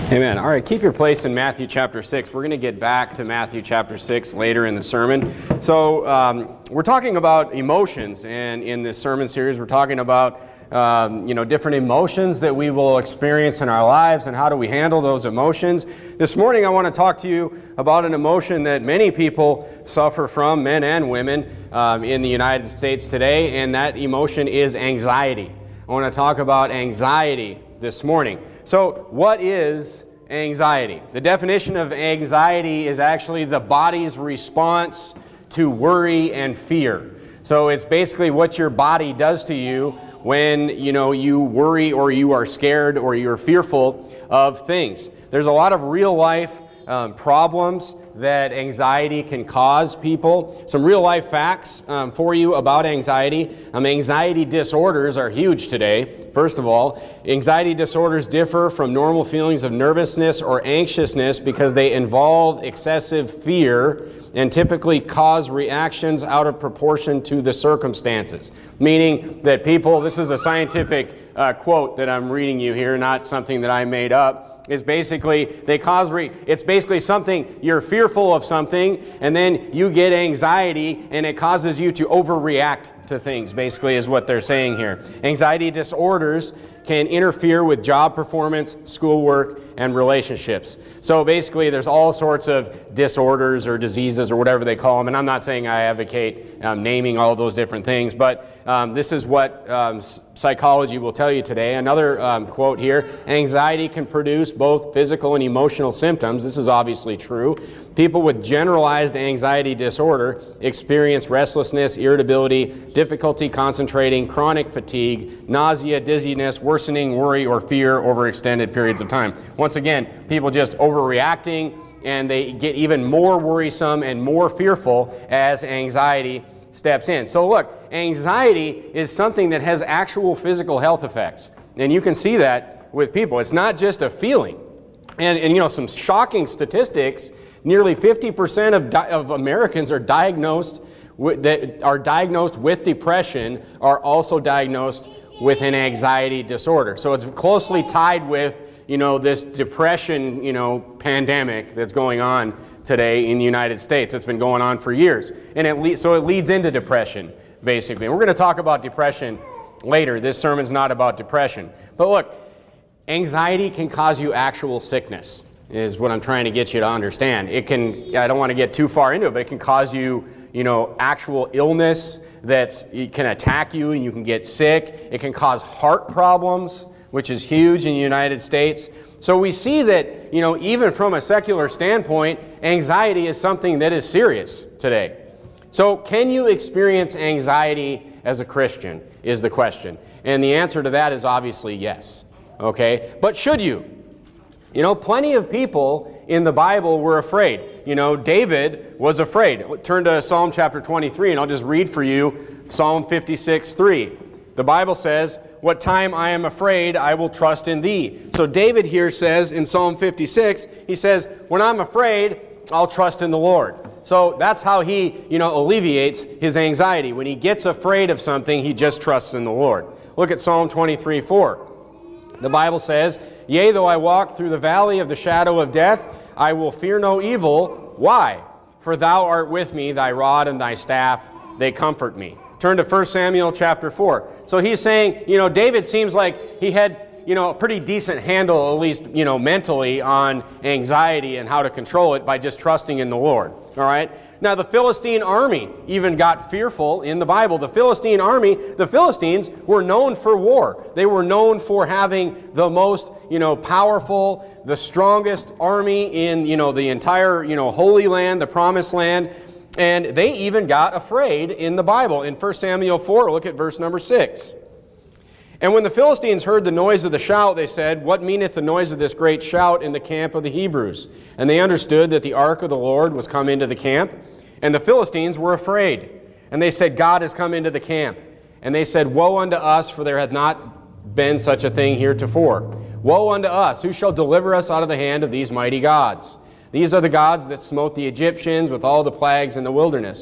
Amen. All right, keep your place in Matthew chapter 6. We're going to get back to Matthew chapter 6 later in the sermon. So we're talking about emotions, and in this sermon series we're talking about different emotions that we will experience in our lives and how do we handle those emotions. This morning I want to talk to you about an emotion that many people suffer from, men and women, in the United States today, and that emotion is anxiety. I want to talk about anxiety this morning. So what is anxiety? The definition of anxiety is actually the body's response to worry and fear. So it's basically what your body does to you when you worry or you are scared or you're fearful of things. There's a lot of real life problems that anxiety can cause people. Some real life facts for you about anxiety. Anxiety disorders are huge today. First of all, anxiety disorders differ from normal feelings of nervousness or anxiousness because they involve excessive fear and typically cause reactions out of proportion to the circumstances. Meaning that people, this is a scientific quote that I'm reading you here, not something that I made up, is basically it's basically something, you're fearful of something and then you get anxiety and it causes you to overreact to things, basically is what they're saying here. Anxiety disorders can interfere with job performance, schoolwork, and relationships. So basically there's all sorts of disorders or diseases or whatever they call them, and I'm not saying I advocate naming all of those different things, but this is what psychology will tell you today. Another quote here, anxiety can produce both physical and emotional symptoms. This is obviously true. People with generalized anxiety disorder experience restlessness, irritability, difficulty concentrating, chronic fatigue, nausea, dizziness, worsening worry or fear over extended periods of time. Once again, people just overreacting, and they get even more worrisome and more fearful as anxiety steps in. So look, anxiety is something that has actual physical health effects, and you can see that with people. It's not just a feeling. And some shocking statistics, nearly 50% of Americans are diagnosed with depression are also diagnosed with an anxiety disorder. So it's closely tied with this depression pandemic that's going on today in the United States. It's been going on for years, and so it leads into depression, basically. And we're going to talk about depression later. This sermon's not about depression. But look, anxiety can cause you actual sickness, is what I'm trying to get you to understand. It can, I don't want to get too far into it, but it can cause you, actual illness it can attack you and you can get sick. It can cause heart problems, which is huge in the United States. So we see that, even from a secular standpoint, anxiety is something that is serious today. So can you experience anxiety as a Christian, is the question. And the answer to that is obviously yes. Okay? But should you? Plenty of people in the Bible were afraid. David was afraid. Turn to Psalm chapter 23, and I'll just read for you Psalm 56:3. The Bible says, "What time I am afraid, I will trust in thee." So David here says in Psalm 56, he says, when I'm afraid, I'll trust in the Lord. So that's how he, alleviates his anxiety. When he gets afraid of something, he just trusts in the Lord. Look at Psalm 23:4. The Bible says, "Yea, though I walk through the valley of the shadow of death, I will fear no evil." Why? "For thou art with me, thy rod and thy staff, they comfort me." Turn to 1 Samuel chapter 4. So he's saying, David seems like he had, a pretty decent handle, at least, mentally on anxiety and how to control it by just trusting in the Lord. All right? Now, the Philistine army even got fearful in the Bible. The Philistine army, the Philistines were known for war. They were known for having the most, powerful, the strongest army in, the entire, Holy Land, the Promised Land. And they even got afraid in the Bible. In 1 Samuel 4, look at verse number 6. "And when the Philistines heard the noise of the shout, they said, What meaneth the noise of this great shout in the camp of the Hebrews? And they understood that the ark of the Lord was come into the camp. And the Philistines were afraid. And they said, God has come into the camp. And they said, Woe unto us, for there hath not been such a thing heretofore. Woe unto us, who shall deliver us out of the hand of these mighty gods? These are the gods that smote the Egyptians with all the plagues in the wilderness.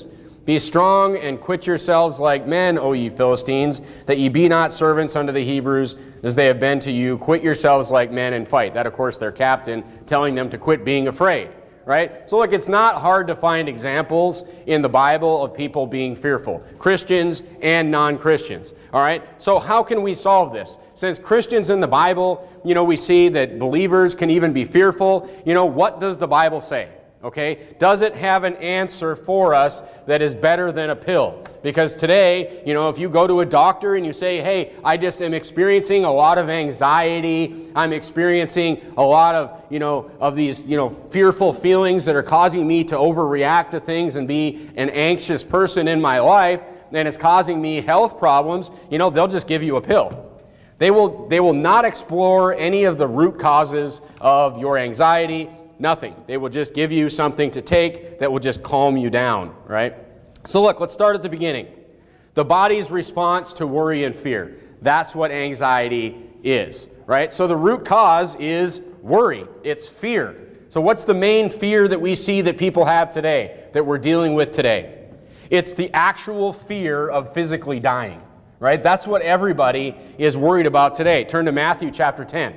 Be strong and quit yourselves like men, O ye Philistines, that ye be not servants unto the Hebrews, as they have been to you. Quit yourselves like men and fight. That, of course, their captain telling them to quit being afraid, right? So look, it's not hard to find examples in the Bible of people being fearful, Christians and non-Christians, all right? So how can we solve this? Since Christians in the Bible, we see that believers can even be fearful, what does the Bible say? Okay, does it have an answer for us that is better than a pill? Because today, if you go to a doctor and you say, hey, I just am experiencing a lot of anxiety, I'm experiencing a lot of these, fearful feelings that are causing me to overreact to things and be an anxious person in my life, and it's causing me health problems, they'll just give you a pill. They will not explore any of the root causes of your anxiety. Nothing. They will just give you something to take that will just calm you down, right? So look, let's start at the beginning. The body's response to worry and fear. That's what anxiety is, right? So the root cause is worry. It's fear. So what's the main fear that we see that people have today, that we're dealing with today? It's the actual fear of physically dying, right? That's what everybody is worried about today. Turn to Matthew chapter 10.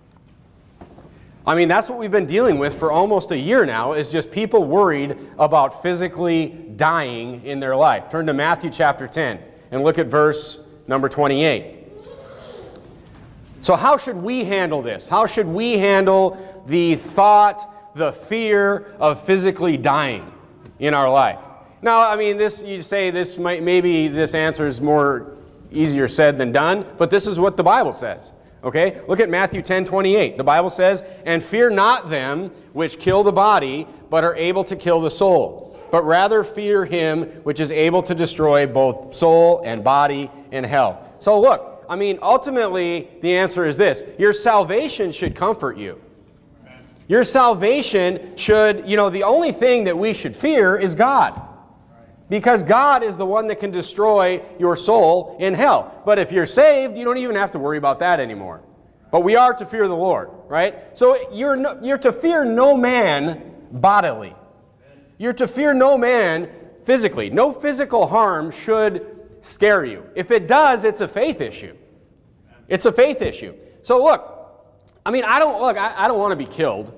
I mean, that's what we've been dealing with for almost a year now, is just people worried about physically dying in their life. Turn to Matthew chapter 10 and look at verse number 28. So how should we handle this? How should we handle the thought, the fear of physically dying in our life? Now, I mean, you say this maybe this answer is more easier said than done, but this is what the Bible says. Okay, look at Matthew 10:28. The Bible says, and fear not them which kill the body, but are able to kill the soul. But rather fear him which is able to destroy both soul and body in hell. So look, I mean, ultimately, the answer is this. Your salvation should comfort you. Your salvation should, the only thing that we should fear is God. Because God is the one that can destroy your soul in hell. But if you're saved, you don't even have to worry about that anymore. But we are to fear the Lord, right? So you're to fear no man bodily. You're to fear no man physically. No physical harm should scare you. If it does, it's a faith issue. It's a faith issue. So look, I mean, I don't want to be killed.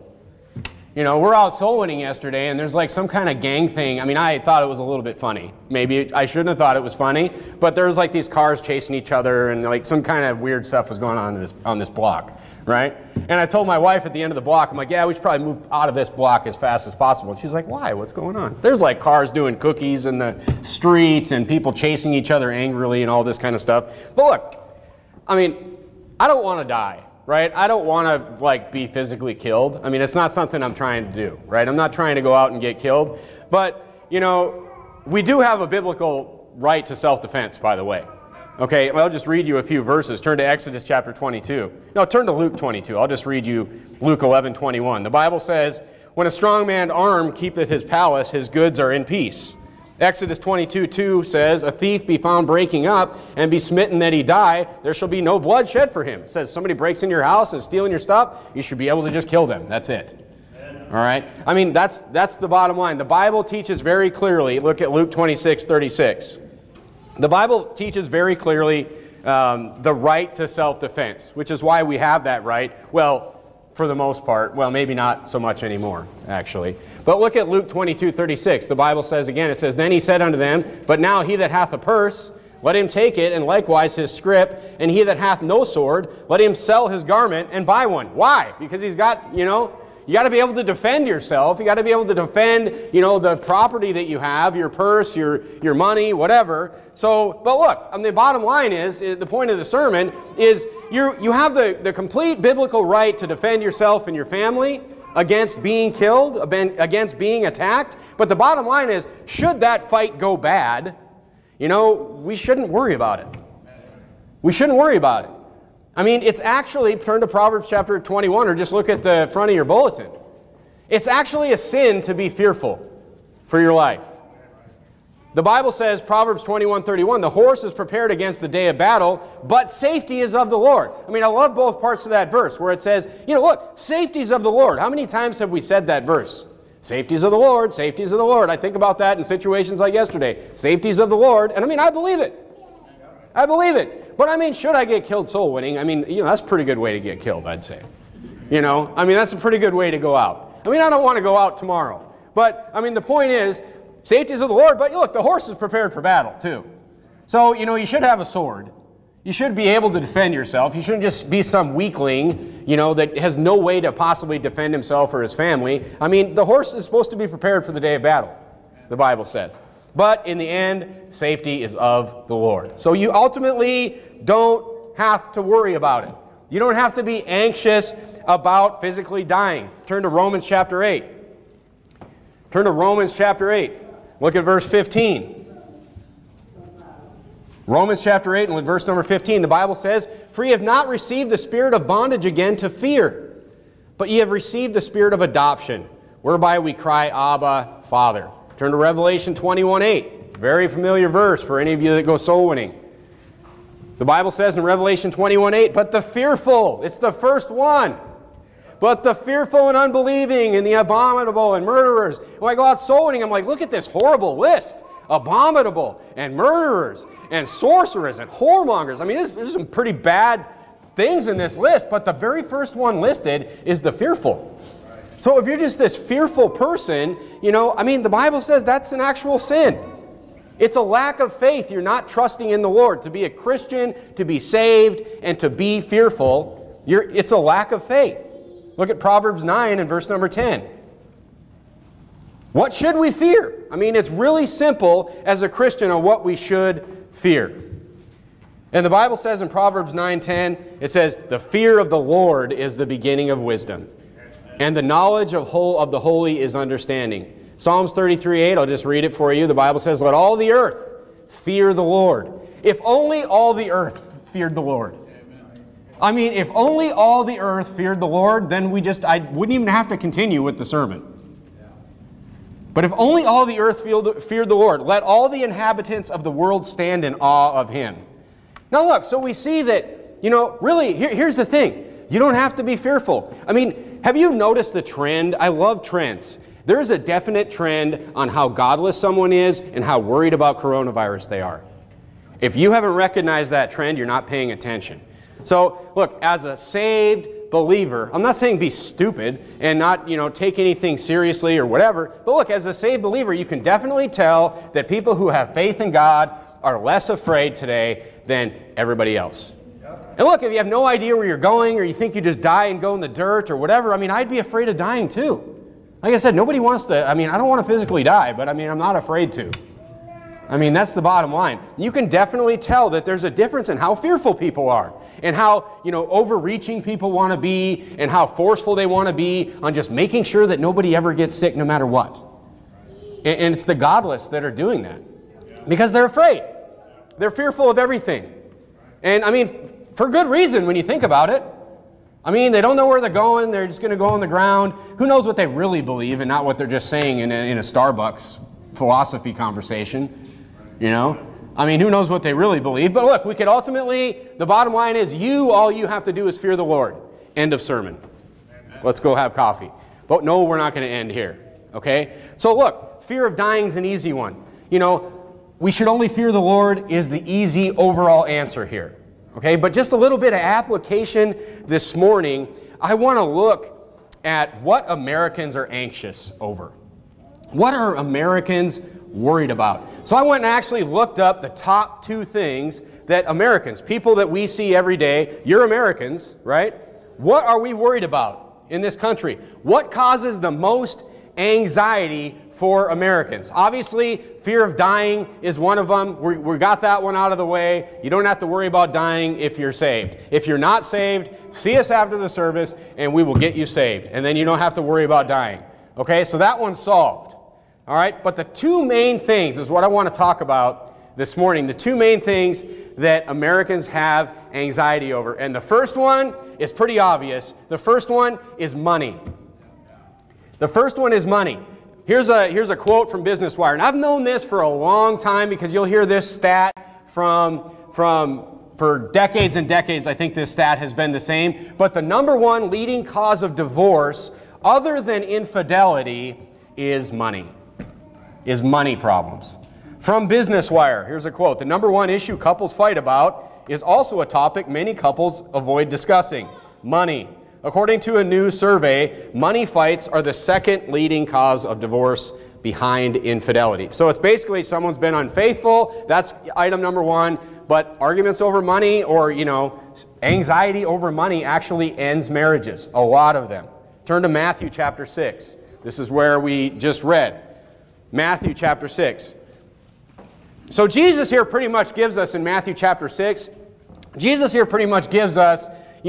We're out soul winning yesterday, and there's like some kind of gang thing. I mean, I thought it was a little bit funny. Maybe I shouldn't have thought it was funny, but there was like these cars chasing each other, and like some kind of weird stuff was going on this block, right? And I told my wife at the end of the block, I'm like, yeah, we should probably move out of this block as fast as possible. And she's like, why? What's going on? There's like cars doing cookies in the street and people chasing each other angrily and all this kind of stuff. But look, I mean, I don't want to die. Right? I don't want to be physically killed. I mean, it's not something I'm trying to do, right? I'm not trying to go out and get killed. But, we do have a biblical right to self-defense, by the way. Okay, well, I'll just read you a few verses. Turn to Exodus chapter 22. No, turn to Luke 22. I'll just read you Luke 11:21. The Bible says, when a strong man armed keepeth his palace, his goods are in peace. Exodus 22:2 says, a thief be found breaking up and be smitten that he die, there shall be no blood shed for him. It says somebody breaks in your house and stealing your stuff, you should be able to just kill them. That's it. All right? I mean, that's the bottom line. The Bible teaches very clearly, look at Luke 26:36. The Bible teaches very clearly the right to self-defense, which is why we have that right. Well, for the most part. Well, maybe not so much anymore, actually. But look at Luke 22:36. The Bible says again, it says, then he said unto them, but now he that hath a purse, let him take it, and likewise his scrip, and he that hath no sword, let him sell his garment and buy one. Why? Because he's got, you got to be able to defend yourself. You got to be able to defend, the property that you have, your purse, your money, whatever. So, but look, I mean, the bottom line is, the point of the sermon is you have the complete biblical right to defend yourself and your family against being killed, against being attacked. But the bottom line is, should that fight go bad, we shouldn't worry about it. We shouldn't worry about it. I mean, it's actually, turn to Proverbs chapter 21 or just look at the front of your bulletin. It's actually a sin to be fearful for your life. The Bible says, Proverbs 21:31, the horse is prepared against the day of battle, but safety is of the Lord. I mean, I love both parts of that verse where it says, look, safety is of the Lord. How many times have we said that verse? Safety's of the Lord, safety's of the Lord. I think about that in situations like yesterday. Safety's of the Lord. And I mean, I believe it. I believe it. But I mean, should I get killed soul winning? I mean, that's a pretty good way to get killed, I'd say. I mean, that's a pretty good way to go out. I mean, I don't want to go out tomorrow. But, I mean, the point is, safety's of the Lord. But look, the horse is prepared for battle, too. So, you should have a sword. You should be able to defend yourself. You shouldn't just be some weakling, that has no way to possibly defend himself or his family. I mean, the horse is supposed to be prepared for the day of battle, the Bible says. But in the end, safety is of the Lord. So you ultimately don't have to worry about it. You don't have to be anxious about physically dying. Turn to Romans chapter 8. Turn to Romans chapter 8. Look at verse 15. Romans chapter 8 and verse number 15, the Bible says, "For ye have not received the spirit of bondage again to fear, but ye have received the spirit of adoption, whereby we cry, Abba, Father." Turn to Revelation 21:8, very familiar verse for any of you that go soul winning. The Bible says in Revelation 21:8, "But the fearful," it's the first one, "but the fearful and unbelieving and the abominable and murderers." When I go out soul winning, I'm like, look at this horrible list. Abominable and murderers and sorcerers and whoremongers. I mean, there's some pretty bad things in this list, but the very first one listed is the fearful. So if you're just this fearful person, I mean, the Bible says that's an actual sin. It's a lack of faith. You're not trusting in the Lord. To be a Christian, to be saved, and to be fearful, it's a lack of faith. Look at Proverbs 9 and verse number 10. What should we fear? I mean, it's really simple as a Christian on what we should fear. And the Bible says in Proverbs 9:10, it says, "The fear of the Lord is the beginning of wisdom, and the knowledge of the holy is understanding." Psalms 33:8, I'll just read it for you. The Bible says, "Let all the earth fear the Lord." If only all the earth feared the Lord. I mean, if only all the earth feared the Lord, then I wouldn't even have to continue with the sermon. But if only all the earth feared the Lord, let all the inhabitants of the world stand in awe of Him. Now look, so we see that, really, here's the thing. You don't have to be fearful. I mean, have you noticed the trend? I love trends. There's a definite trend on how godless someone is and how worried about coronavirus they are. If you haven't recognized that trend, you're not paying attention. So look, as a saved believer, I'm not saying be stupid and not, take anything seriously or whatever, but look, as a saved believer, you can definitely tell that people who have faith in God are less afraid today than everybody else. And look, if you have no idea where you're going or you think you just die and go in the dirt or whatever, I mean, I'd be afraid of dying too. Like I said, nobody wants to, I mean, I don't want to physically die, but I mean, I'm not afraid to. I mean, that's the bottom line. You can definitely tell that there's a difference in how fearful people are and how, overreaching people want to be and how forceful they want to be on just making sure that nobody ever gets sick no matter what. And it's the godless that are doing that because they're afraid. They're fearful of everything. And I mean, for good reason when you think about it. I mean, they don't know where they're going. They're just going to go on the ground. Who knows what they really believe and not what they're just saying in a Starbucks philosophy conversation. I mean, who knows what they really believe. But look, we could ultimately, the bottom line is all you have to do is fear the Lord. End of sermon. Amen. Let's go have coffee. But no, we're not going to end here. Okay? So look, fear of dying is an easy one. We should only fear the Lord is the easy overall answer here. Okay? But just a little bit of application this morning. I want to look at what Americans are anxious over. What are Americans worried about? So I went and actually looked up the top 2 things that Americans, people that we see every day, you're Americans, right? What are we worried about in this country? What causes the most anxiety for Americans? Obviously, fear of dying is one of them. We got that one out of the way. You don't have to worry about dying if you're saved. If you're not saved, see us after the service and we will get you saved. And then you don't have to worry about dying. Okay, so that one's solved. All right, but the 2 main things is what I want to talk about this morning. The 2 main things that Americans have anxiety over. And the first one is pretty obvious. The first one is money. The first one is money. Here's a quote from Business Wire. And I've known this for a long time because you'll hear this stat for decades and decades. I think this stat has been the same. But the #1 leading cause of divorce, other than infidelity, is money. Is money problems. From Business Wire, here's a quote. The number one issue couples fight about is also a topic many couples avoid discussing. Money. According to a new survey, money fights are the second leading cause of divorce behind infidelity. So it's basically someone's been unfaithful. That's item number one. But arguments over money or, anxiety over money actually ends marriages. A lot of them. Turn to Matthew chapter 6. This is where we just read. Matthew chapter 6. So Jesus here pretty much gives us in Matthew chapter 6, Jesus here pretty much gives us,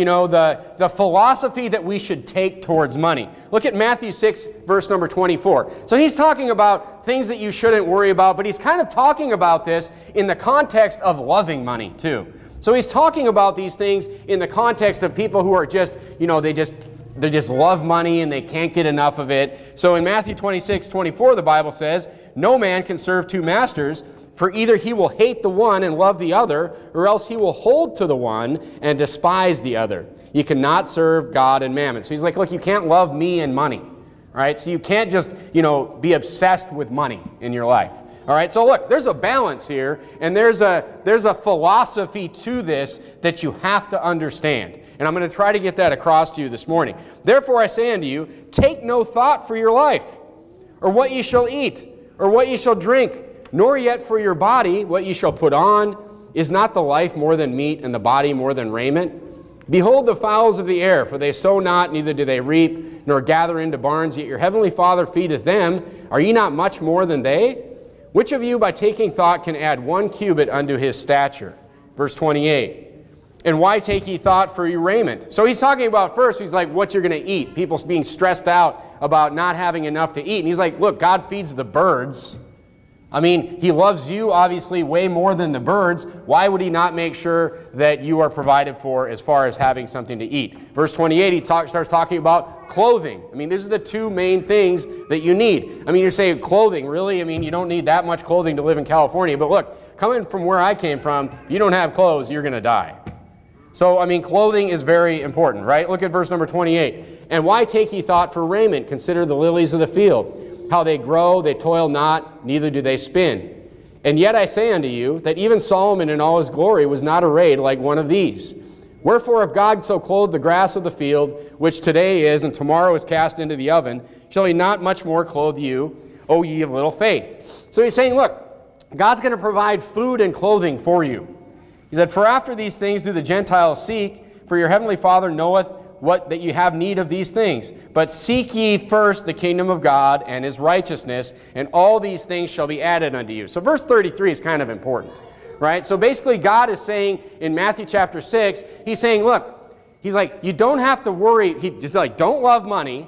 the philosophy that we should take towards money. Look at Matthew 6, verse number 24. So he's talking about things that you shouldn't worry about, but he's kind of talking about this in the context of loving money too. So he's talking about these things in the context of people who are just, they just love money and they can't get enough of it. So in Matthew 26, 24, the Bible says, "No man can serve two masters, for either he will hate the one and love the other, or else he will hold to the one and despise the other. You cannot serve God and mammon." So he's like, look, you can't love me and money. All right, so you can't just, be obsessed with money in your life. All right, so look, there's a balance here, and there's a philosophy to this that you have to understand. And I'm going to try to get that across to you this morning. "Therefore I say unto you, take no thought for your life, or what ye shall eat, or what ye shall drink, nor yet for your body what ye shall put on. Is not the life more than meat, and the body more than raiment? Behold the fowls of the air, for they sow not, neither do they reap, nor gather into barns, yet your heavenly Father feedeth them. Are ye not much more than they? Which of you by taking thought can add 1 cubit unto his stature?" Verse 28. "And why take ye thought for your raiment?" So he's talking about first, he's like, what you're going to eat. People being stressed out about not having enough to eat. And he's like, look, God feeds the birds. I mean, he loves you, obviously, way more than the birds. Why would he not make sure that you are provided for as far as having something to eat? Verse 28, he starts talking about clothing. I mean, these are the two main things that you need. I mean, you're saying clothing, really? I mean, you don't need that much clothing to live in California. But look, coming from where I came from, if you don't have clothes, you're going to die. So, I mean, clothing is very important, right? Look at verse number 28. "And why take ye thought for raiment? Consider the lilies of the field, how they grow, they toil not, neither do they spin. And yet I say unto you, that even Solomon in all his glory was not arrayed like one of these. Wherefore if God so clothed the grass of the field, which today is, and tomorrow is cast into the oven, shall he not much more clothe you, O ye of little faith?" So he's saying, look, God's going to provide food and clothing for you. He said, "For after these things do the Gentiles seek, for your heavenly Father knoweth that you have need of these things. But seek ye first the kingdom of God and his righteousness, and all these things shall be added unto you." So verse 33 is kind of important, right? So basically God is saying in Matthew chapter 6, he's saying, look, he's like, you don't have to worry. He's like, don't love money,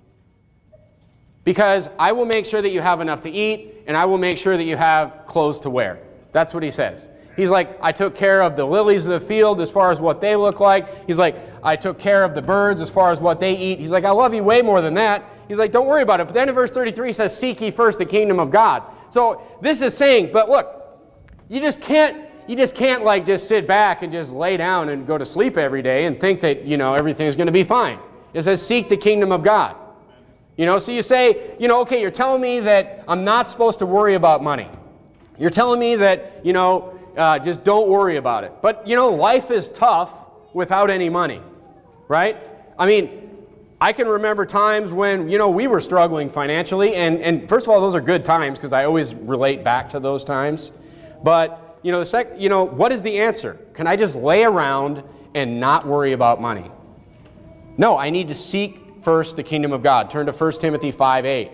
because I will make sure that you have enough to eat, and I will make sure that you have clothes to wear. That's what he says. He's like, I took care of the lilies of the field as far as what they look like. He's like, I took care of the birds as far as what they eat. He's like, I love you way more than that. He's like, don't worry about it. But then in verse 33 he says, seek ye first the kingdom of God. So this is saying, but look, you just can't like just sit back and just lay down and go to sleep every day and think that, everything's going to be fine. It says, seek the kingdom of God. So you say, okay, you're telling me that I'm not supposed to worry about money. You're telling me that, just don't worry about it. But, life is tough without any money, right? I mean, I can remember times when, we were struggling financially. And first of all, those are good times because I always relate back to those times. But, what is the answer? Can I just lay around and not worry about money? No, I need to seek first the kingdom of God. Turn to 1 Timothy 5:8.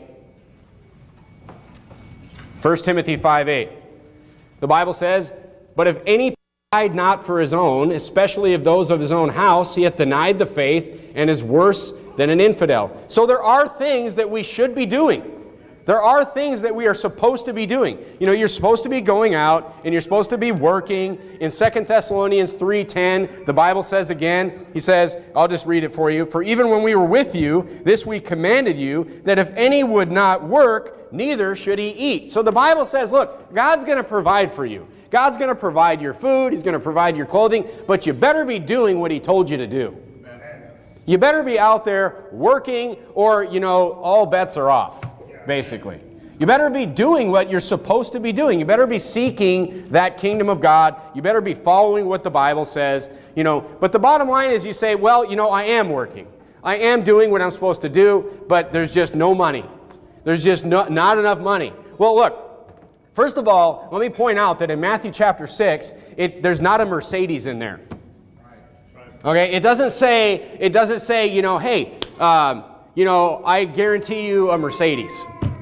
1 Timothy 5:8. The Bible says, but if any provide not for his own, especially of those of his own house, he hath denied the faith and is worse than an infidel. So there are things that we should be doing. There are things that we are supposed to be doing. You're supposed to be going out and you're supposed to be working. In 2 Thessalonians 3:10, the Bible says again, he says, I'll just read it for you. For even when we were with you, this we commanded you, that if any would not work, neither should he eat. So the Bible says, look, God's going to provide for you. God's going to provide your food. He's going to provide your clothing. But you better be doing what he told you to do. You better be out there working or, all bets are off. basically. You better be doing what you're supposed to be doing. You better be seeking that kingdom of God. You better be following what the Bible says. You know, but the bottom line is you say, well, you know, I am working. I am doing what I'm supposed to do, but there's just no money. There's just not enough money. Well, look, first of all, let me point out that in Matthew chapter 6, there's not a Mercedes in there. Okay, it doesn't say, you know, hey, you know, I guarantee you a Mercedes.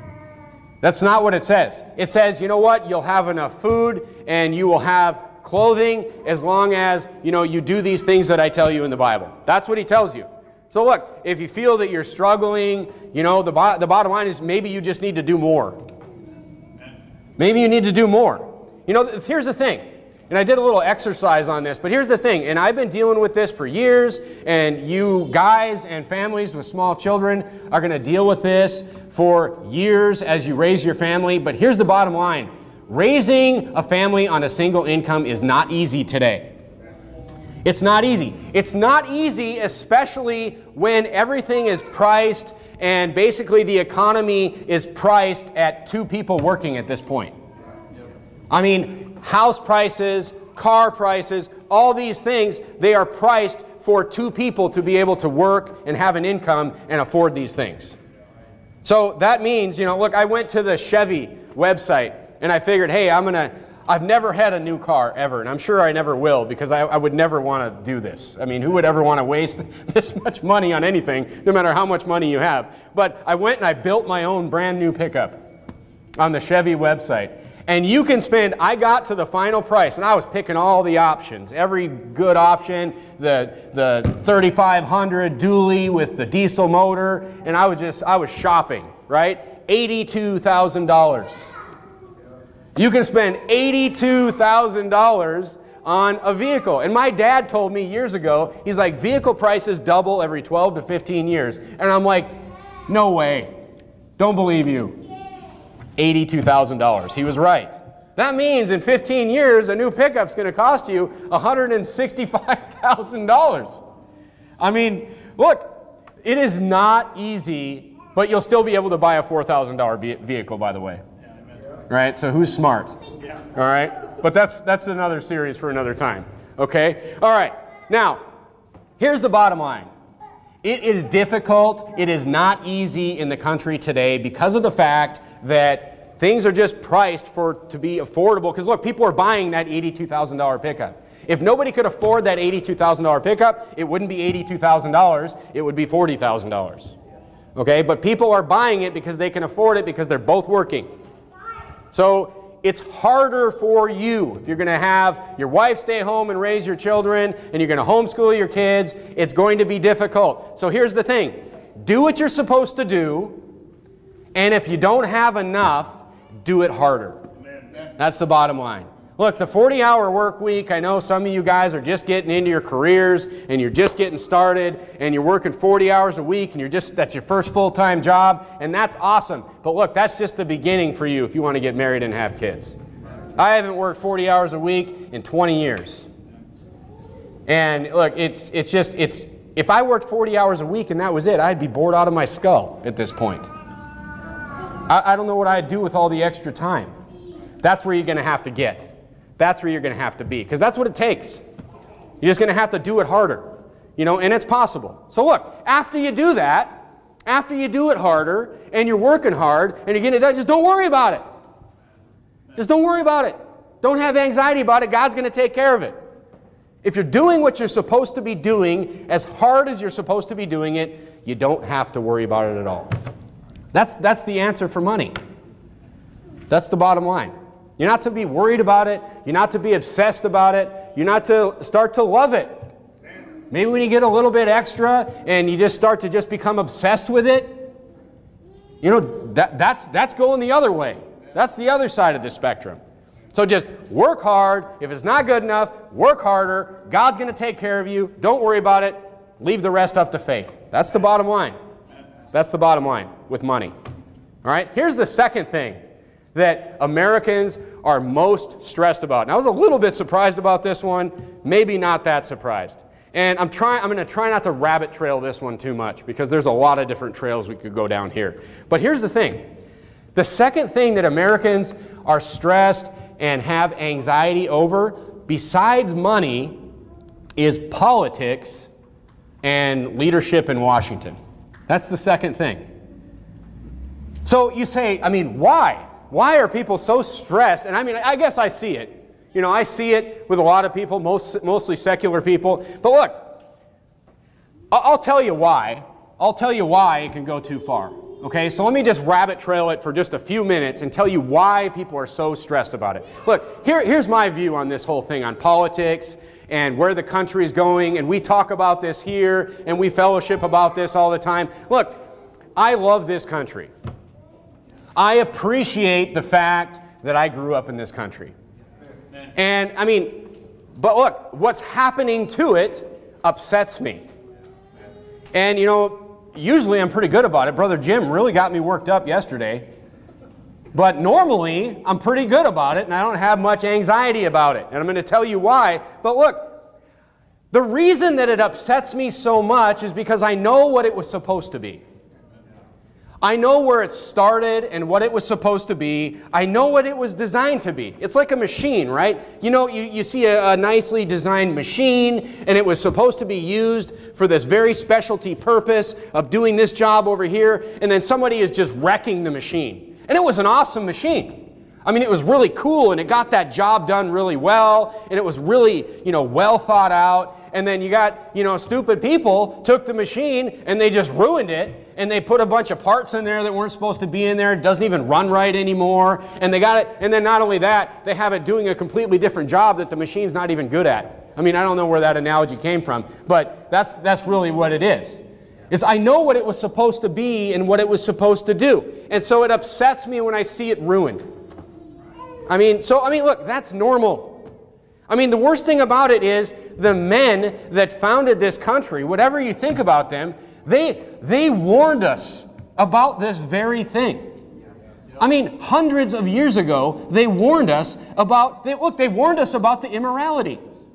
That's not what it says. It says, you know what, you'll have enough food and you will have clothing as long as, you know, you do these things that I tell you in the Bible. That's what he tells you. So look, if you feel that you're struggling, you know, the bottom line is maybe you just need to do more. Maybe you need to do more. You know, here's the thing. And I did a little exercise on this, but here's the thing, and I've been dealing with this for years, and you guys and families with small children are going to deal with this for years as you raise your family, but here's the bottom line. Raising a family on a single income is not easy today. It's not easy. It's not easy, especially when everything is priced and basically the economy is priced at 2 people working at this point. I mean, house prices, car prices, all these things, they are priced for 2 people to be able to work and have an income and afford these things. So that means, you know, look, I went to the Chevy website and I figured, hey, I've never had a new car ever, and I'm sure I never will because I would never want to do this. I mean, who would ever want to waste this much money on anything, no matter how much money you have? But I went and I built my own brand new pickup on the Chevy website. And you can spend, I got to the final price, and I was picking all the options, every good option, the 3500 dually with the diesel motor, and I was shopping, right? $82,000. You can spend $82,000 on a vehicle. And my dad told me years ago, he's like, vehicle prices double every 12 to 15 years. And I'm like, no way. Don't believe you. $82,000. He was right. That means in 15 years, a new pickup's going to cost you $165,000. I mean, look, it is not easy, but you'll still be able to buy a $4,000 vehicle, by the way. Right? So who's smart? All right? But that's another series for another time. Okay? All right. Now, here's the bottom line. It is difficult. It is not easy in the country today because of the fact that things are just priced to be affordable. Because look, people are buying that $82,000 pickup. If nobody could afford that $82,000 pickup, it wouldn't be $82,000. It would be $40,000. Okay? But people are buying it because they can afford it because they're both working. So it's harder for you if you're going to have your wife stay home and raise your children and you're going to homeschool your kids. It's going to be difficult. So here's the thing. Do what you're supposed to do, and if you don't have enough, do it harder. That's the bottom line. Look, the 40-hour work week, I know some of you guys are just getting into your careers and you're just getting started and you're working 40 hours a week and that's your first full-time job, and that's awesome. But look, that's just the beginning for you if you want to get married and have kids. I haven't worked 40 hours a week in 20 years. And look, if I worked 40 hours a week and that was it, I'd be bored out of my skull at this point. I don't know what I'd do with all the extra time. That's where you're going to have to get. That's where you're going to have to be, because that's what it takes. You're just going to have to do it harder, you know, and it's possible. So look, after you do that, after you do it harder, and you're working hard, and you're getting it done, just don't worry about it. Just don't worry about it. Don't have anxiety about it. God's going to take care of it. If you're doing what you're supposed to be doing, as hard as you're supposed to be doing it, you don't have to worry about it at all. That's the answer for money. That's the bottom line. You're not to be worried about it. You're not to be obsessed about it. You're not to start to love it. Maybe when you get a little bit extra and you just start to just become obsessed with it, you know, that's going the other way. That's the other side of the spectrum. So just work hard. If it's not good enough, work harder. God's going to take care of you. Don't worry about it. Leave the rest up to faith. That's the bottom line. That's the bottom line with money. All right? Here's the second thing that Americans are most stressed about. And I was a little bit surprised about this one, maybe not that surprised. And I'm going to try not to rabbit trail this one too much because there's a lot of different trails we could go down here. But here's the thing. The second thing that Americans are stressed and have anxiety over, besides money, is politics and leadership in Washington. That's the second thing. So you say, I mean, why? Why are people so stressed? And I mean, I guess I see it. You know, I see it with a lot of people, mostly secular people. But look, I'll tell you why. I'll tell you why it can go too far. Okay, so let me just rabbit trail it for just a few minutes and tell you why people are so stressed about it. Look, here's my view on this whole thing, on politics and where the country is going, and we talk about this here, and we fellowship about this all the time. Look, I love this country. I appreciate the fact that I grew up in this country. And, I mean, but look, what's happening to it upsets me. And, you know, usually I'm pretty good about it. Brother Jim really got me worked up yesterday. But normally, I'm pretty good about it, and I don't have much anxiety about it. And I'm going to tell you why. But look, the reason that it upsets me so much is because I know what it was supposed to be. I know where it started and what it was supposed to be. I know what it was designed to be. It's like a machine, right? You know, you see a nicely designed machine, and it was supposed to be used for this very specialty purpose of doing this job over here, and then somebody is just wrecking the machine. And it was an awesome machine. I mean, it was really cool, and it got that job done really well, and it was really, you know, well thought out. And then you got, you know, stupid people took the machine and they just ruined it, and they put a bunch of parts in there that weren't supposed to be in there. It doesn't even run right anymore. And they got it, and then not only that, they have it doing a completely different job that the machine's not even good at. I mean, I don't know where that analogy came from, but that's really what it is. I know what it was supposed to be and what it was supposed to do. And so it upsets me when I see it ruined. I mean, look, that's normal. I mean, the worst thing about it is the men that founded this country, whatever you think about them, they warned us about this very thing. I mean, hundreds of years ago, they warned us about, they warned us about the immorality.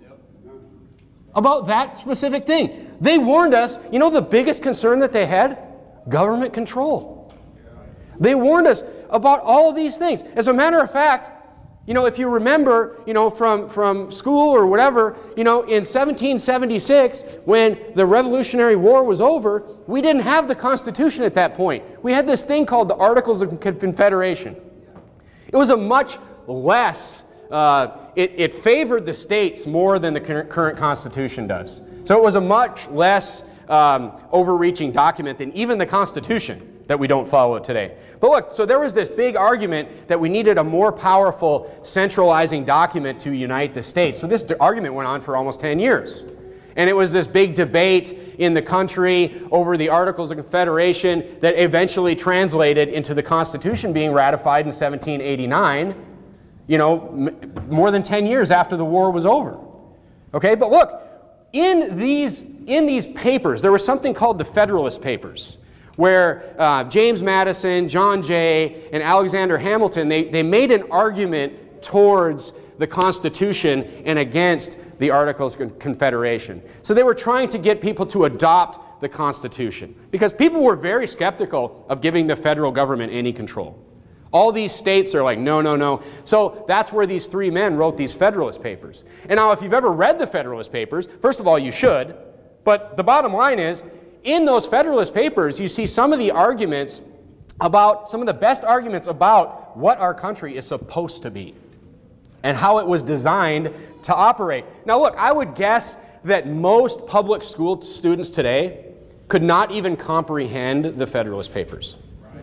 About that specific thing. They warned us, you know the biggest concern that they had? Government control. They warned us about all of these things. As a matter of fact, you know, if you remember, you know, from school or whatever, you know, in 1776, when the Revolutionary War was over, we didn't have the Constitution at that point. We had this thing called the Articles of Confederation. It was a much less, it favored the states more than the current Constitution does. So it was a much less overreaching document than even the Constitution that we don't follow today. But look, so there was this big argument that we needed a more powerful centralizing document to unite the states. So this argument went on for almost 10 years. And it was this big debate in the country over the Articles of Confederation that eventually translated into the Constitution being ratified in 1789, you know, more than 10 years after the war was over. Okay, but look, in these papers, there was something called the Federalist Papers, where James Madison, John Jay, and Alexander Hamilton, they made an argument towards the Constitution and against the Articles of Confederation. So they were trying to get people to adopt the Constitution, because people were very skeptical of giving the federal government any control. All these states are like, no, no, no. So that's where these three men wrote these Federalist Papers. And now if you've ever read the Federalist Papers, first of all, you should, but the bottom line is, in those Federalist Papers, you see some of the arguments about, some of the best arguments about what our country is supposed to be and how it was designed to operate. Now look, I would guess that most public school students today could not even comprehend the Federalist Papers.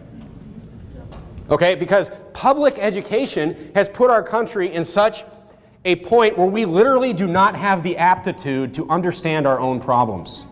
Okay, because public education has put our country in such a point where we literally do not have the aptitude to understand our own problems.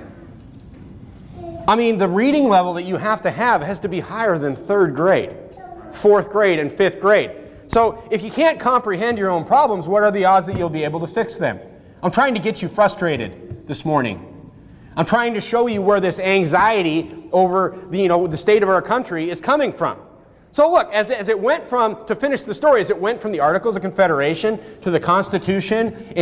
I mean, the reading level that you have to have has to be higher than 3rd grade, 4th grade, and 5th grade. So if you can't comprehend your own problems, what are the odds that you'll be able to fix them? I'm trying to get you frustrated this morning. I'm trying to show you where this anxiety over the state of our country is coming from. So look, as it went from, to finish the story, as it went from the Articles of Confederation to the Constitution in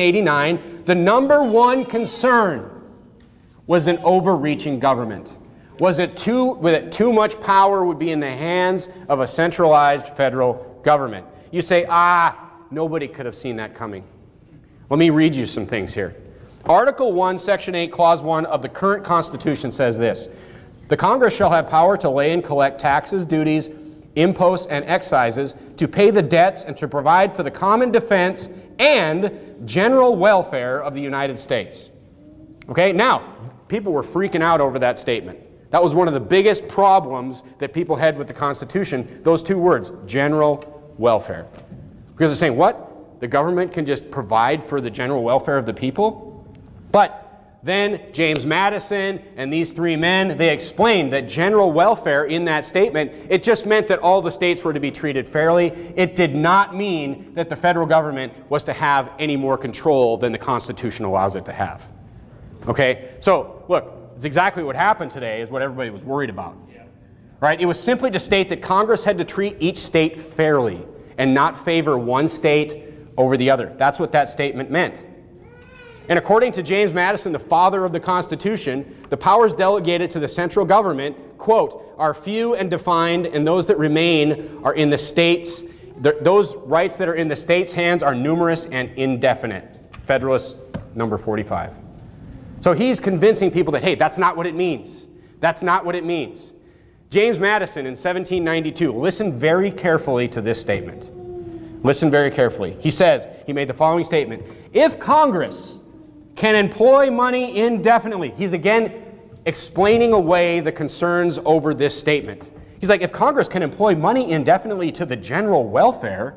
1789, the #1 concern was an overreaching government. was that too much power would be in the hands of a centralized federal government. You say, nobody could have seen that coming. Let me read you some things here. Article 1, Section 8, Clause 1 of the current Constitution says this: the Congress shall have power to lay and collect taxes, duties, imposts, and excises, to pay the debts, and to provide for the common defense and general welfare of the United States. Okay, now, people were freaking out over that statement. That was one of the biggest problems that people had with the Constitution, those two words, general welfare. Because they're saying, what? The government can just provide for the general welfare of the people? But then James Madison and these three men, they explained that general welfare in that statement, it just meant that all the states were to be treated fairly. It did not mean that the federal government was to have any more control than the Constitution allows it to have. Okay, so look, it's exactly what happened today is what everybody was worried about. Right? It was simply to state that Congress had to treat each state fairly and not favor one state over the other. That's what that statement meant. And according to James Madison, the father of the Constitution, the powers delegated to the central government, quote, are few and defined, and those that remain are in the states. Those rights that are in the states' hands are numerous and indefinite. Federalist number 45. So he's convincing people that, hey, that's not what it means. That's not what it means. James Madison in 1792, listen very carefully to this statement. Listen very carefully. He says, he made the following statement: if Congress can employ money indefinitely. He's again explaining away the concerns over this statement. He's like, if Congress can employ money indefinitely to the general welfare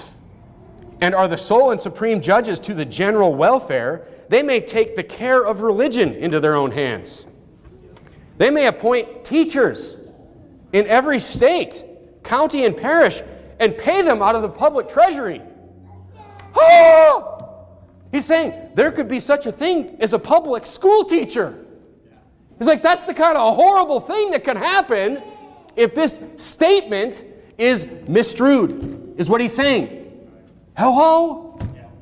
and are the sole and supreme judges to the general welfare, they may take the care of religion into their own hands. They may appoint teachers in every state, county, and parish and pay them out of the public treasury. Oh! He's saying there could be such a thing as a public school teacher. He's like, that's the kind of horrible thing that can happen if this statement is misstrued, is what he's saying. Hello?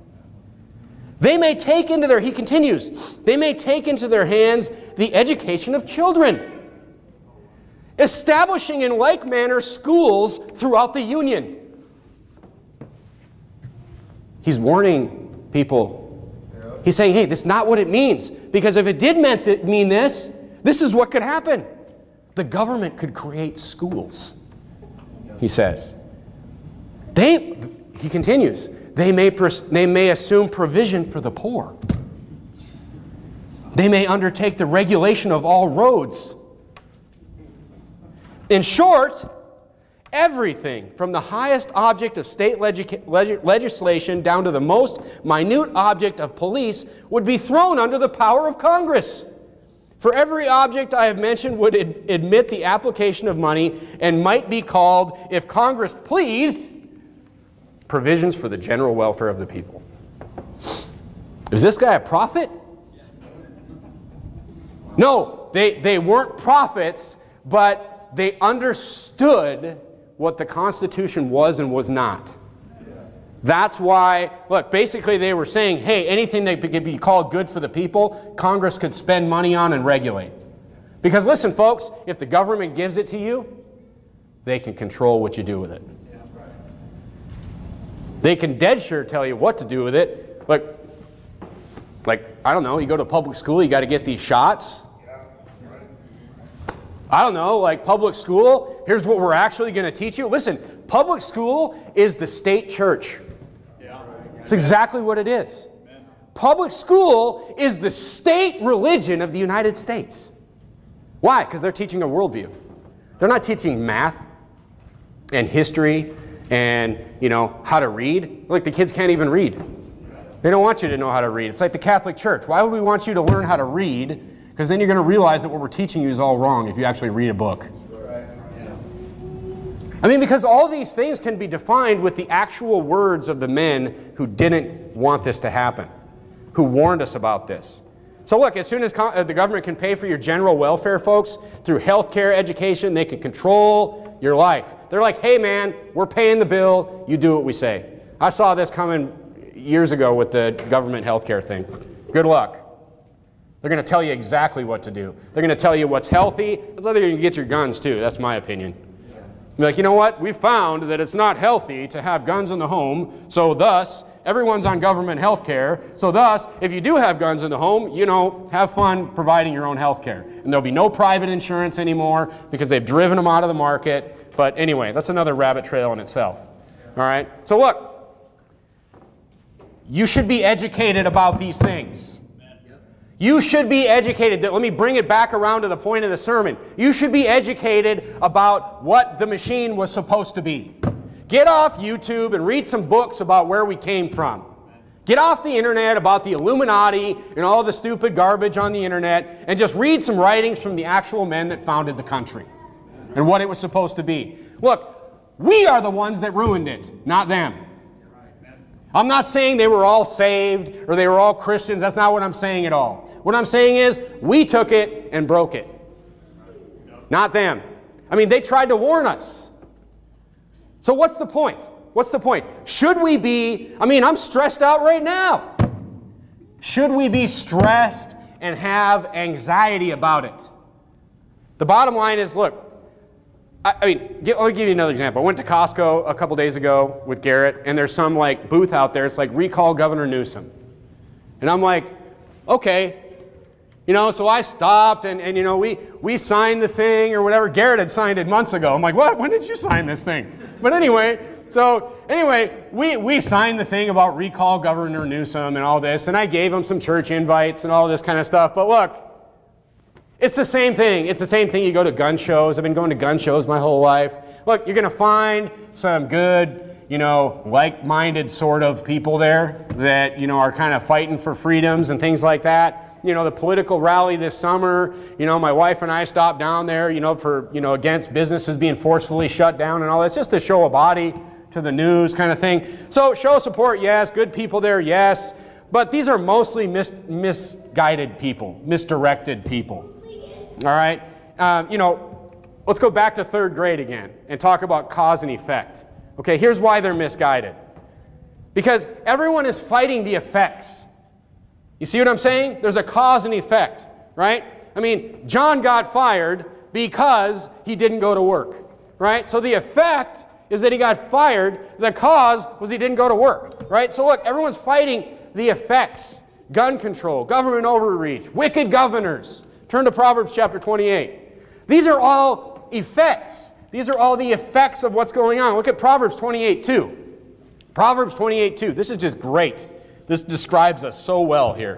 They may take into their, he continues, they may take into their hands the education of children, establishing in like manner schools throughout the Union. He's warning people. He's saying, hey, this is not what it means. Because if it did mean this, this is what could happen. The government could create schools, he says. He continues, they may assume provision for the poor. They may undertake the regulation of all roads. In short, everything from the highest object of state legislation down to the most minute object of police would be thrown under the power of Congress. For every object I have mentioned would admit the application of money and might be called, if Congress pleased, provisions for the general welfare of the people. Is this guy a prophet? No, they weren't prophets, but they understood what the Constitution was and was not. That's why, look, basically they were saying, hey, anything that could be called good for the people, Congress could spend money on and regulate. Because listen, folks, if the government gives it to you, they can control what you do with it. They can dead sure tell you what to do with it. Like, I don't know, you go to public school, you got to get these shots. I don't know, like public school, here's what we're actually going to teach you. Listen, public school is the state church. It's exactly what it is. Public school is the state religion of the United States. Why? Because they're teaching a worldview. They're not teaching math and history and, you know, how to read. Like, the kids can't even read. They don't want you to know how to read. It's like the Catholic Church. Why would we want you to learn how to read? Because then you're going to realize that what we're teaching you is all wrong if you actually read a book. I mean, because all these things can be defined with the actual words of the men who didn't want this to happen, who warned us about this. So look, as soon as the government can pay for your general welfare, folks, through health care, education, they can control your life. They're like, hey man, we're paying the bill, you do what we say. I saw this coming years ago with the government health care thing. Good luck. They're going to tell you exactly what to do. They're going to tell you what's healthy. That's how they're going to get your guns too. That's my opinion. Be like, you know what? We found that it's not healthy to have guns in the home, so thus, everyone's on government health care. So thus, if you do have guns in the home, you know, have fun providing your own health care. And there'll be no private insurance anymore because they've driven them out of the market. But anyway, that's another rabbit trail in itself. All right? So look, you should be educated about these things. You should be educated. Let me bring it back around to the point of the sermon. You should be educated about what the machine was supposed to be. Get off YouTube and read some books about where we came from. Get off the internet about the Illuminati and all the stupid garbage on the internet and just read some writings from the actual men that founded the country and what it was supposed to be. Look, we are the ones that ruined it, not them. I'm not saying they were all saved or they were all Christians. That's not what I'm saying at all. What I'm saying is we took it and broke it. Not them. I mean, they tried to warn us. So what's the point? What's the point? Should we be, I mean, I'm stressed out right now. Should we be stressed and have anxiety about it? The bottom line is, look, let me give you another example. I went to Costco a couple days ago with Garrett, and there's some like booth out there. It's like recall Governor Newsom. And I'm like, okay. You know, so I stopped and you know, we signed the thing or whatever. Garrett had signed it months ago. I'm like, what? When did you sign this thing? But anyway, we signed the thing about recall Governor Newsom and all this, and I gave him some church invites and all this kind of stuff. But look, it's the same thing. It's the same thing. You go to gun shows. I've been going to gun shows my whole life. Look, you're going to find some good, you know, like-minded sort of people there that, you know, are kind of fighting for freedoms and things like that. You know, the political rally this summer, you know, my wife and I stopped down there, you know, for, you know, against businesses being forcefully shut down and all that. It's just to show a body to the news kind of thing. So show support, yes. Good people there, yes. But these are mostly misguided people, misdirected people. All right? You know, let's go back to third grade again and talk about cause and effect. Okay, here's why they're misguided. Because everyone is fighting the effects. You see what I'm saying? There's a cause and effect, right? I mean, John got fired because he didn't go to work, right? So the effect is that he got fired. The cause was he didn't go to work, right? So look, everyone's fighting the effects. Gun control, government overreach, wicked governors. Turn to Proverbs chapter 28. These are all effects. These are all the effects of what's going on. Look at Proverbs 28:2. Proverbs 28:2. This is just great. This describes us so well here.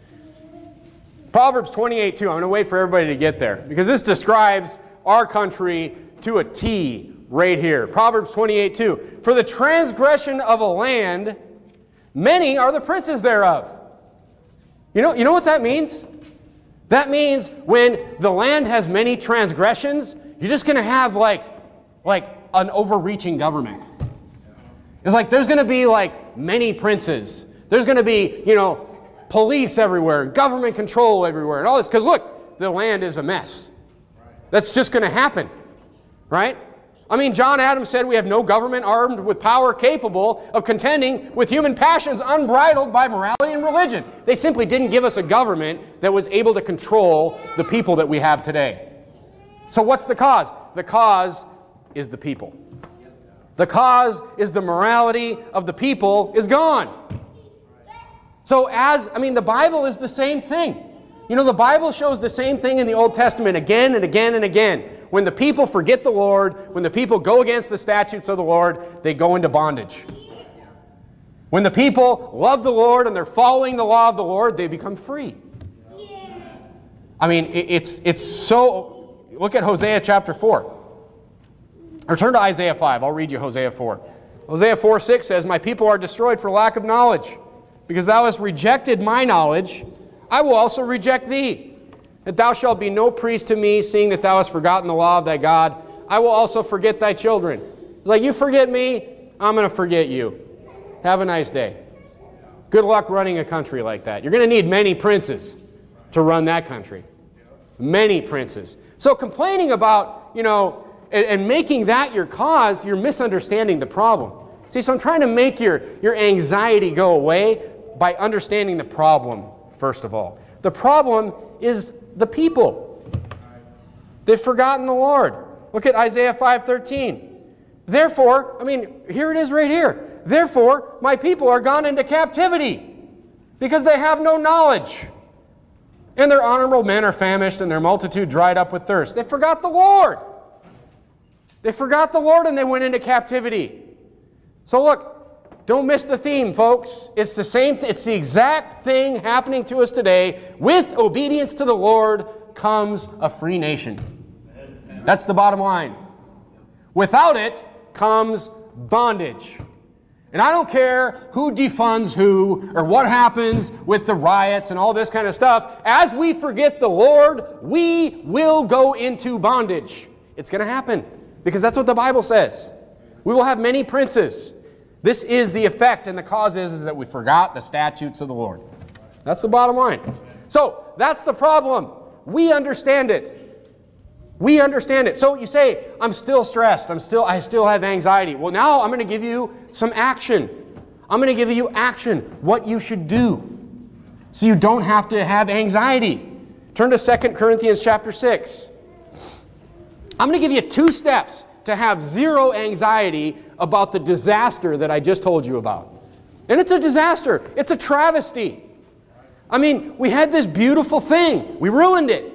Proverbs 28:2. I'm going to wait for everybody to get there because this describes our country to a T right here. Proverbs 28:2. For the transgression of a land, many are the princes thereof. You know what that means? That means when the land has many transgressions, you're just going to have like an overreaching government. It's like there's going to be like many princes. There's going to be, you know, police everywhere, government control everywhere, and all this. Because look, the land is a mess. That's just going to happen, right? I mean, John Adams said we have no government armed with power capable of contending with human passions unbridled by morality and religion. They simply didn't give us a government that was able to control the people that we have today. So what's the cause? The cause is the people. The cause is the morality of the people is gone. So the Bible is the same thing. You know, the Bible shows the same thing in the Old Testament again and again and again. When the people forget the Lord, when the people go against the statutes of the Lord, they go into bondage. When the people love the Lord and they're following the law of the Lord, they become free. I mean, it's so... Look at Hosea chapter 4. Or turn to Isaiah 5. I'll read you Hosea 4. Hosea 4:6 says, My people are destroyed for lack of knowledge. Because thou hast rejected my knowledge, I will also reject thee. That thou shalt be no priest to me, seeing that thou hast forgotten the law of thy God. I will also forget thy children. It's like, you forget me, I'm going to forget you. Have a nice day. Good luck running a country like that. You're going to need many princes to run that country. Many princes. So complaining about, you know, and making that your cause, you're misunderstanding the problem. See, so I'm trying to make your anxiety go away by understanding the problem, first of all. The problem is the people. They've forgotten the Lord. Look at Isaiah 5:13. Therefore, I mean, here it is right here. Therefore, my people are gone into captivity because they have no knowledge. And their honorable men are famished and their multitude dried up with thirst. They forgot the Lord. They forgot the Lord and they went into captivity. So look, don't miss the theme, folks. It's the same, it's the exact thing happening to us today. With obedience to the Lord comes a free nation. That's the bottom line. Without it comes bondage. And I don't care who defunds who or what happens with the riots and all this kind of stuff. As we forget the Lord, we will go into bondage. It's going to happen because that's what the Bible says. We will have many princes. This is the effect, and the cause is that we forgot the statutes of the Lord. That's the bottom line. So that's the problem. We understand it. We understand it. So you say, I'm still stressed. I still have anxiety. Well, now I'm going to give you some action. I'm going to give you action, what you should do, so you don't have to have anxiety. Turn to 2 Corinthians chapter 6. I'm going to give you 2 steps to have zero anxiety about the disaster that I just told you about. And it's a disaster. It's a travesty. I mean, we had this beautiful thing. We ruined it.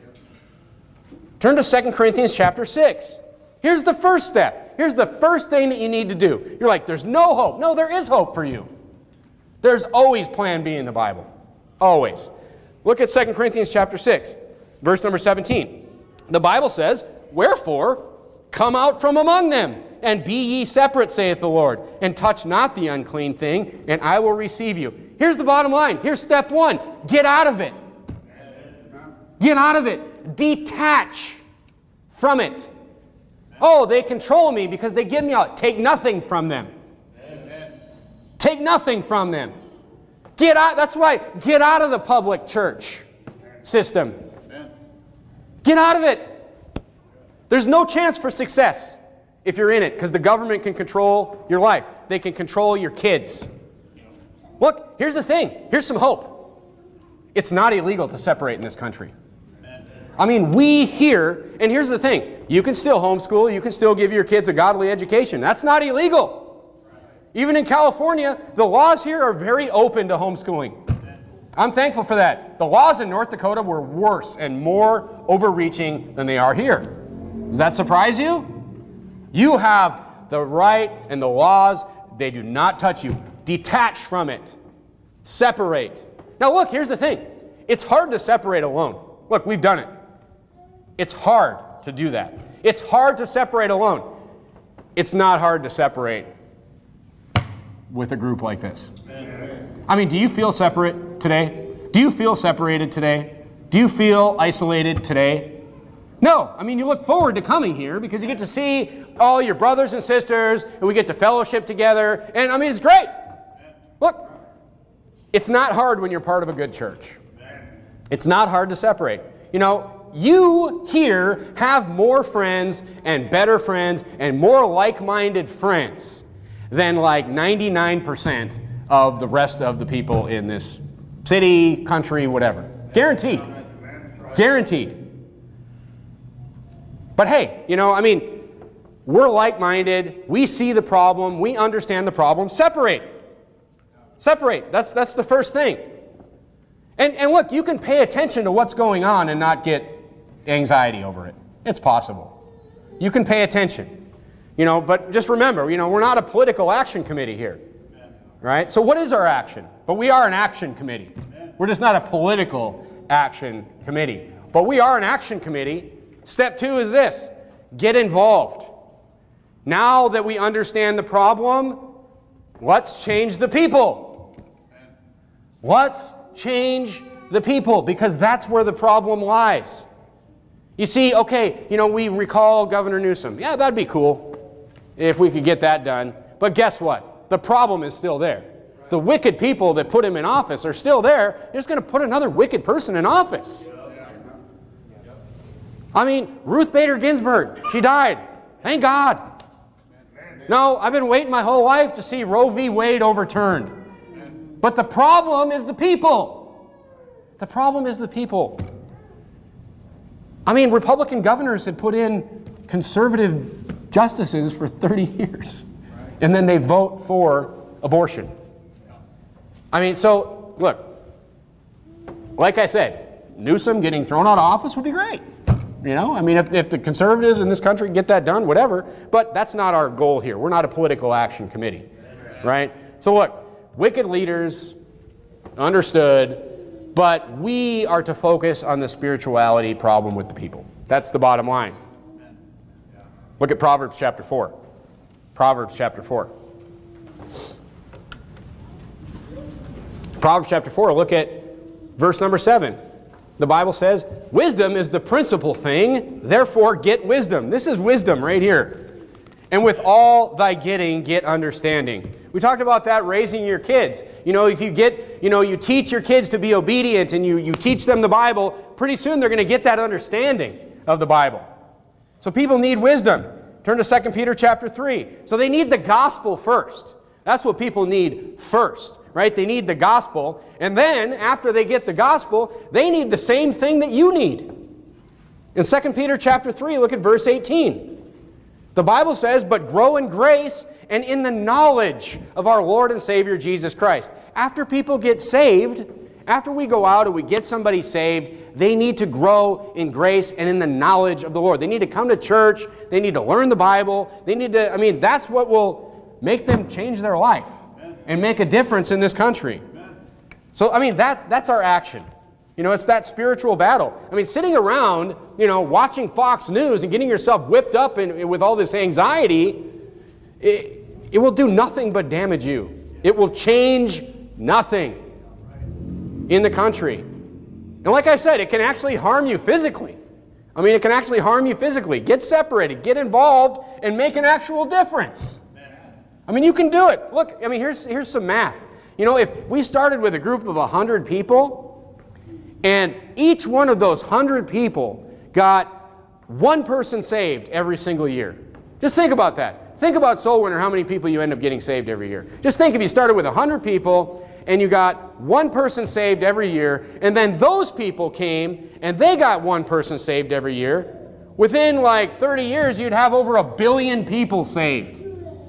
Turn to 2 Corinthians chapter 6. Here's the first step. Here's the first thing that you need to do. You're like, there's no hope. No, there is hope for you. There's always plan B in the Bible. Always. Look at 2 Corinthians chapter 6, verse number 17. The Bible says, wherefore, come out from among them, and be ye separate, saith the Lord, and touch not the unclean thing, and I will receive you. Here's the bottom line. Here's step 1. Get out of it. Get out of it. Detach from it. Oh, they control me because they give me out. Take nothing from them. Amen. Take nothing from them. Get out. That's why, get out of the public church system. Amen. Get out of it. There's no chance for success if you're in it because the government can control your life. They can control your kids. Look, here's the thing. Here's some hope. It's not illegal to separate in this country. I mean, we here, and here's the thing, you can still homeschool, you can still give your kids a godly education. That's not illegal. Even in California, the laws here are very open to homeschooling. I'm thankful for that. The laws in North Dakota were worse and more overreaching than they are here. Does that surprise you? You have the right and the laws, they do not touch you. Detach from it. Separate. Now look, here's the thing. It's hard to separate alone. Look, we've done it. It's hard to do that. It's hard to separate alone. It's not hard to separate with a group like this. I mean, do you feel separate today? Do you feel separated today? Do you feel isolated today? No. I mean, you look forward to coming here because you get to see all your brothers and sisters, and we get to fellowship together, and I mean, it's great. Look, it's not hard when you're part of a good church. It's not hard to separate. You know, you here have more friends and better friends and more like-minded friends than like 99% of the rest of the people in this city, country, whatever. Guaranteed. Guaranteed. But hey, you know, I mean, we're like-minded. We see the problem. We understand the problem. Separate. Separate. That's the first thing. And look, you can pay attention to what's going on and not get anxiety over it. It's possible. You can pay attention. You know, but just remember, you know, we're not a political action committee here. Right? So what is our action? But we are an action committee. We're just not a political action committee. But we are an action committee. Step 2 is this. Get involved. Now that we understand the problem, let's change the people. Let's change the people, because that's where the problem lies. You see, okay, you know, we recall Governor Newsom. Yeah, that'd be cool if we could get that done. But guess what? The problem is still there. The wicked people that put him in office are still there. They're just going to put another wicked person in office. I mean, Ruth Bader Ginsburg, she died. Thank God. No, I've been waiting my whole life to see Roe v. Wade overturned. But the problem is the people. The problem is the people. I mean, Republican governors had put in conservative justices for 30 years, and then they vote for abortion. I mean, so, look, like I said, Newsom getting thrown out of office would be great. You know, I mean, if the conservatives in this country can get that done, whatever, but that's not our goal here. We're not a political action committee, right? So look, wicked leaders, understood, but we are to focus on the spirituality problem with the people. That's the bottom line. Look at Proverbs chapter 4. Proverbs chapter 4. Proverbs chapter 4, look at verse number 7. The Bible says, wisdom is the principal thing, therefore get wisdom. This is wisdom right here. And with all thy getting, get understanding. We talked about that raising your kids. You know, if you get, you teach your kids to be obedient and you teach them the Bible, pretty soon they're going to get that understanding of the Bible. So people need wisdom. Turn to 2 Peter chapter 3. So they need the gospel first. That's what people need first. Right? They need the gospel, and then after they get the gospel, they need the same thing that you need. In 2 Peter chapter 3, look at verse 18. The Bible says, but grow in grace and in the knowledge of our Lord and Savior Jesus Christ. After people get saved, after we go out and we get somebody saved, they need to grow in grace and in the knowledge of the Lord. They need to come to church. They need to learn the Bible. They need to, that's what will make them change their life and make a difference in this country. So, that's our action. It's that spiritual battle. Sitting around, watching Fox News and getting yourself whipped up with all this anxiety, it will do nothing but damage you. It will change nothing in the country. And like I said, it can actually harm you physically. It can actually harm you physically. Get separated, get involved, and make an actual difference. You can do it. Look, here's some math. If we started with a group of 100 people, and each one of those 100 people got one person saved every single year. Just think about that. Think about Soul Winner, how many people you end up getting saved every year. Just think if you started with 100 people, and you got one person saved every year, and then those people came, and they got one person saved every year, within like 30 years, you'd have over 1 billion people saved.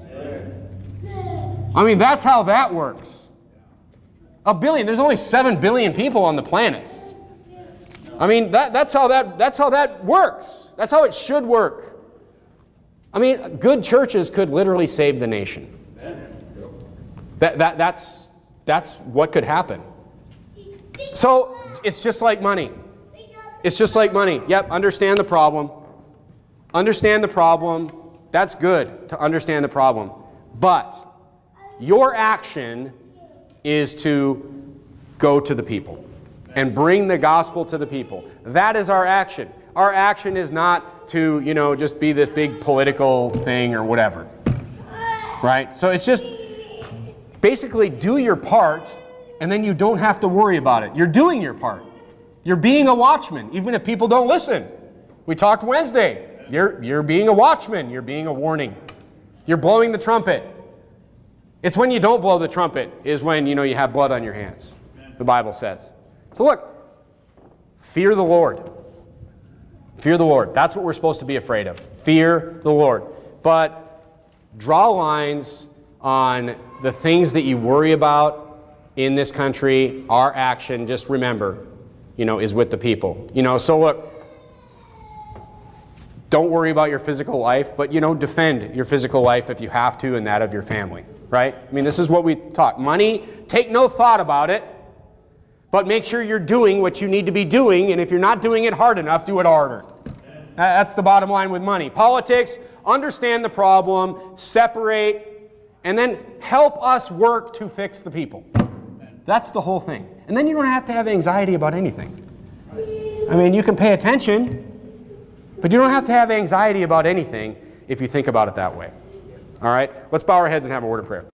That's how that works. 1 billion. There's only 7 billion people on the planet. That's how that works. That's how it should work. Good churches could literally save the nation. That's what could happen. So it's just like money. It's just like money. Yep, understand the problem. Understand the problem. That's good to understand the problem. But your action is to go to the people and bring the gospel to the people. That is our action. Our action is not to, just be this big political thing or whatever. Right? So it's just basically do your part, and then you don't have to worry about it. You're doing your part. You're being a watchman, even if people don't listen. We talked Wednesday. You're being a watchman. You're being a warning. You're blowing the trumpet. It's when you don't blow the trumpet is when, you have blood on your hands, the Bible says. So look, fear the Lord. Fear the Lord. That's what we're supposed to be afraid of. Fear the Lord. But draw lines on the things that you worry about in this country. Our action, just remember, is with the people. So look, don't worry about your physical life, but, defend your physical life if you have to and that of your family. Right? This is what we taught. Money, take no thought about it, but make sure you're doing what you need to be doing, and if you're not doing it hard enough, do it harder. That's the bottom line with money. Politics, understand the problem, separate, and then help us work to fix the people. That's the whole thing. And then you don't have to have anxiety about anything. You can pay attention, but you don't have to have anxiety about anything if you think about it that way. All right? Let's bow our heads and have a word of prayer.